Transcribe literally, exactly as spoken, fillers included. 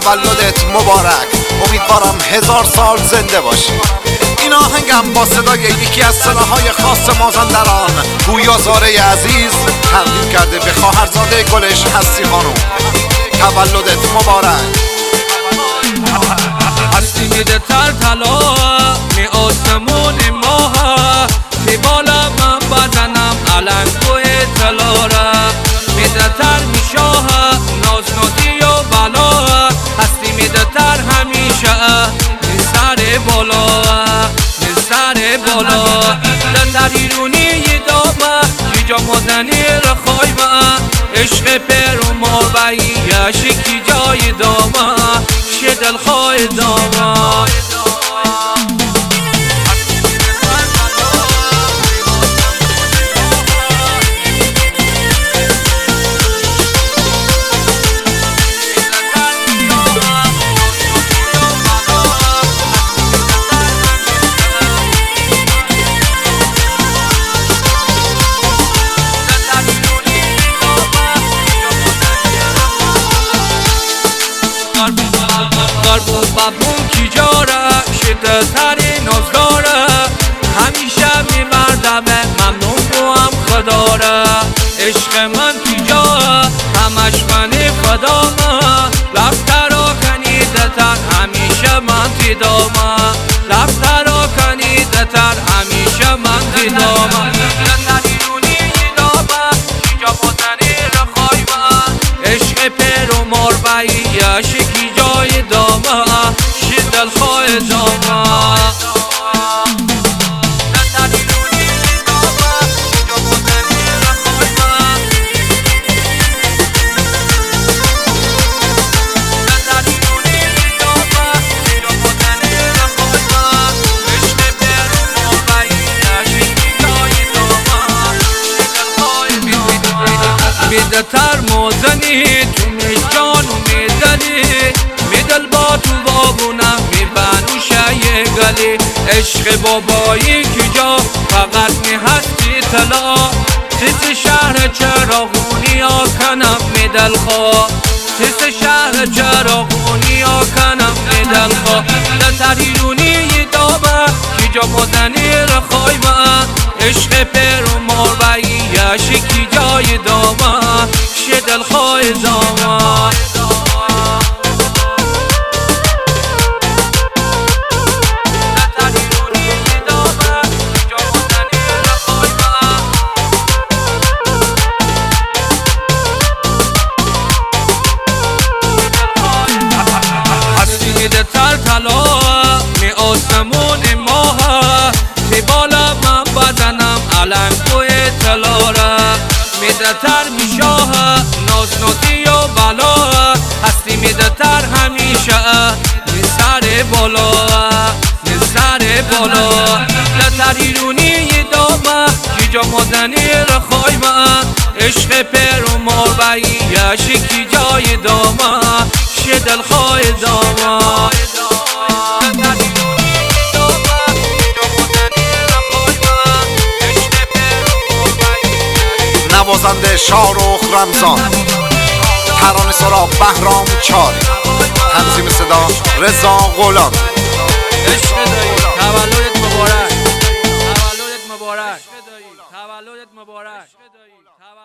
تولدت مبارک، امیدوارم هزار سال زنده باشی. این آهنگم با صدای یکی از صداهای خاص مازندران، گویا زاره عزیز، تقدیم کرده به خواهرزاده گلش هستی خانم. تولدت مبارک. هستی میده تر طلا می آسمون ماه، می بالا من بدنم علم توی طلا را میده تر می شاه ناز نازی و بلا. هستی میده تر همیشه می سر بالا، می سر بالا. لطریرونی دامه جیجا مدنی رخایمه، عشق پر و مابعی یشکی جای دامه، شه دلخواه دامه. قلبو ببون کی جاره شده تری نازداره، همیشه میمردمه ممنون تو هم خداره. عشق من کی جاه همش منی فدامه، لب ترا کنیده تر همیشه من دیدامه، لب ترا کنیده تر همیشه من دیدامه. لطریرونی دامه جیجا مدنی رخایمه، عشق پر و مربعی یشکی جای دامه، شه دلخواه دامه. میده تر موزنی تو میجانو میدلی، میدل با تو بابونم میبنوشه یه گلی. عشق بابایی که جا فقط می هستی طلا، تیز شهر چراغونی ها کنم میدل خواه، تیز شهر چراغونی ها کنم میدل خواه. لطریرونی دامه که جا مدنی رخایمه، عشق پر و مربعی یشکی جای دامه، شه دلخواه دامه. هستی میده تر طلا می آسمون ماه، می بالا من بدنم علم توی طلا را میده تر می شاه ناز نازی و بلا. هستی میده تر همیشه می سر بالا، می سر بالا. لطریرونی دامه جیجا مدنی رخایمه، عشق پر و مربعی یشکی جای دامه، شه دلخواه دامه. نوازنده شاهرخ رمضان، ترانه سرا بهرام چاری، تنظیم صدا رضا غولان. عشق دایی تولدت مبارک، تولدت مبارک، تولدت مبارک.